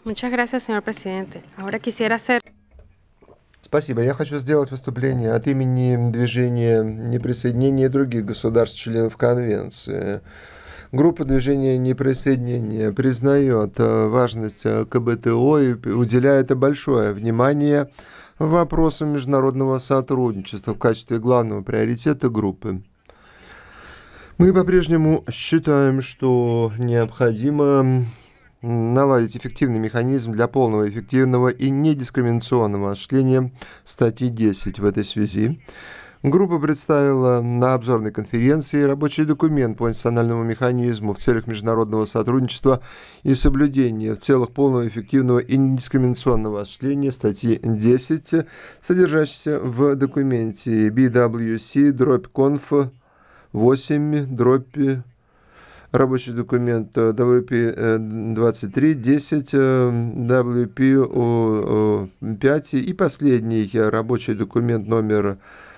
Muchas gracias, señor presidente. Ahora quisiera hacer Спасибо. Я хочу сделать выступление от имени движения неприсоединения и других государств-членов Конвенции. Группа движения неприсоединения признает важность КБТО и уделяет большое внимание вопросам международного сотрудничества в качестве главного приоритета группы. Мы по-прежнему считаем, что необходимо наладить эффективный механизм для полного, эффективного и недискриминационного осуществления статьи 10 в этой связи. Группа представила на обзорной конференции рабочий документ по институциональному механизму в целях международного сотрудничества и соблюдения в целях полного, эффективного и недискриминационного осуществления статьи 10, содержащейся в документе BWC-Conf 8 дробь рабочий документ WP 10 WP 5 и последний рабочий документ номер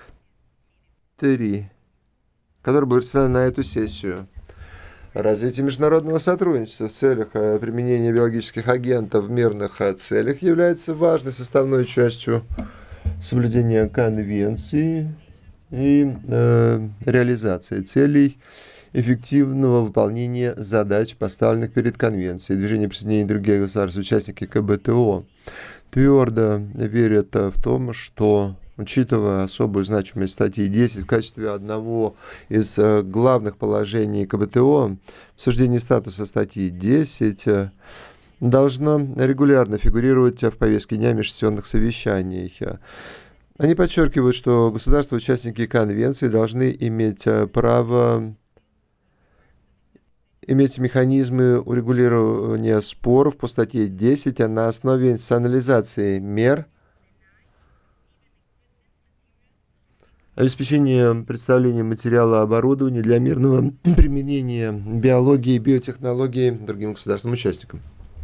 3, который был представлен на эту сессию. Развитие международного сотрудничества в целях применения биологических агентов в мирных целях является важной составной частью соблюдения конвенции и реализации целей эффективного выполнения задач, поставленных перед Конвенцией. Движение присоединения других государств, участники КБТО, твердо верят в том, что, учитывая особую значимость статьи 10 в качестве одного из главных положений КБТО, обсуждение статуса статьи 10 должно регулярно фигурировать в повестке дня межсессионных совещаний. Они подчеркивают, что государства-участники Конвенции должны иметь право иметь механизмы урегулирования споров по статье 10 на основе институционализации мер, обеспечения представления материала оборудования для мирного применения биологии и биотехнологий другим государствам-участникам.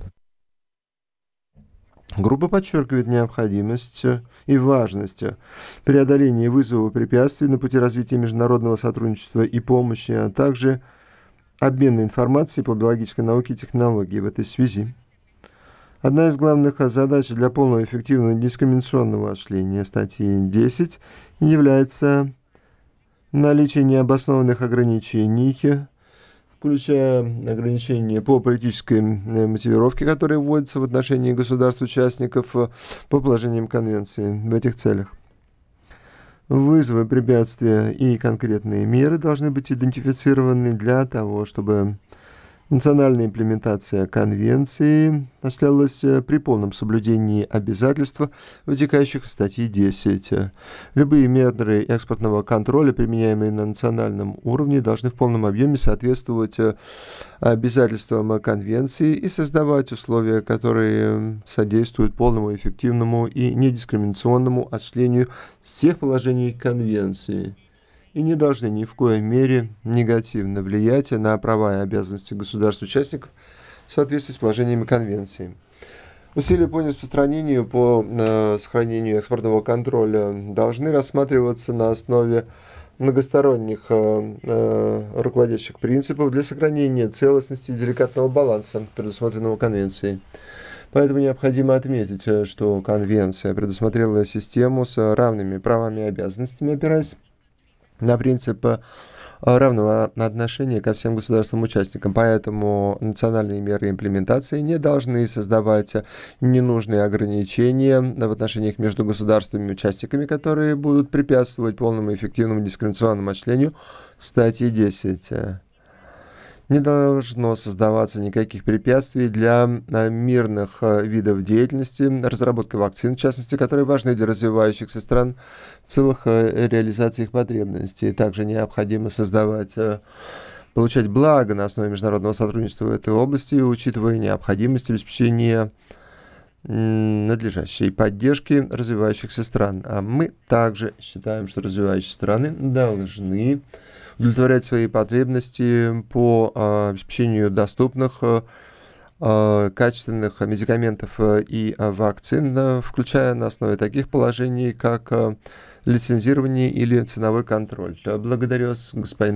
Группа подчеркивает необходимость и важность преодоления вызовов и препятствий на пути развития международного сотрудничества и помощи, а также обмена информацией по биологической науке и технологии в этой связи. Одна из главных задач для полного эффективного дискриминационного осуществления статьи 10 является наличие необоснованных ограничений, включая ограничения по политической мотивировке, которые вводятся в отношении государств-участников по положениям Конвенции в этих целях. Вызовы, препятствия и конкретные меры должны быть идентифицированы для того, чтобы национальная имплементация Конвенции осуществлялась при полном соблюдении обязательств, вытекающих из статьи 10. Любые меры экспортного контроля, применяемые на национальном уровне, должны в полном объеме соответствовать обязательствам Конвенции и создавать условия, которые содействуют полному, эффективному и недискриминационному осуществлению всех положений Конвенции и не должны ни в коей мере негативно влиять на права и обязанности государств-участников в соответствии с положениями Конвенции. Усилия по распространению, по сохранению экспортного контроля должны рассматриваться на основе многосторонних руководящих принципов для сохранения целостности и деликатного баланса, предусмотренного Конвенцией. Поэтому необходимо отметить, что Конвенция предусмотрела систему с равными правами и обязанностями, опираясь на принцип равного отношения ко всем государствам-участникам. Поэтому национальные меры имплементации не должны создавать ненужные ограничения в отношениях между государствами-участниками, которые будут препятствовать полному и эффективному дискриминационному осуществлению статьи 10. Не должно создаваться никаких препятствий для мирных видов деятельности, разработка вакцин, в частности, которые важны для развивающихся стран в целых реализации их потребностей. Также необходимо получать благо на основе международного сотрудничества в этой области, учитывая необходимость обеспечения надлежащей поддержки развивающихся стран. А мы также считаем, что развивающиеся страны должны удовлетворять свои потребности по обеспечению доступных качественных медикаментов и вакцин, включая на основе таких положений, как лицензирование или ценовой контроль. Благодарю вас, господин